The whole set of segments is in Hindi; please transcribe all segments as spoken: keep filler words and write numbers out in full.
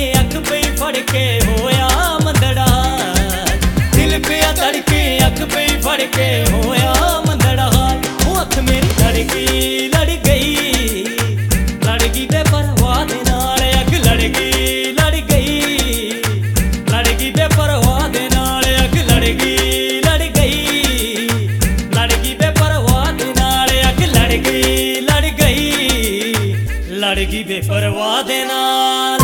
अख पे फड़ के होया मंदड़ा, दिल पे तड़के अख पे फड़ के होया मंदड़ा। वो अख मेरी लड़की लड़ गई, लड़की ते परवाह दे नाल अख लड़ गई, लड़ गई, लड़की ते परवाह दे नाल अख लड़ गई, लड़ गई, लड़की ते परवाह दे नाल अख लड़ गई, लड़ गई, लड़की बेपरवाह दे नाल।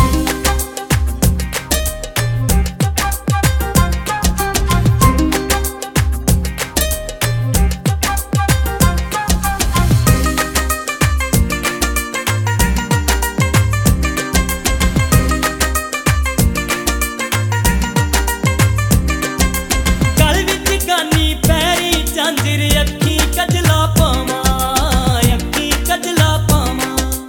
गल विच गानी पैरी झांजर अखी कजला पावां, अखी कजला पावां,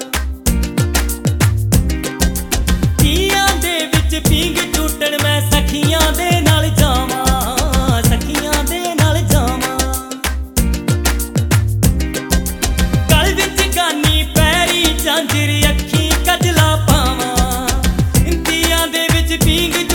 तीयां दे विच पींग झूटण मैं सखियां दे नाल जावां, सखियां दे नाल जावां। गल विच गानी पैरी झांजर अखी कजला पावां, तीयां दे विच पींग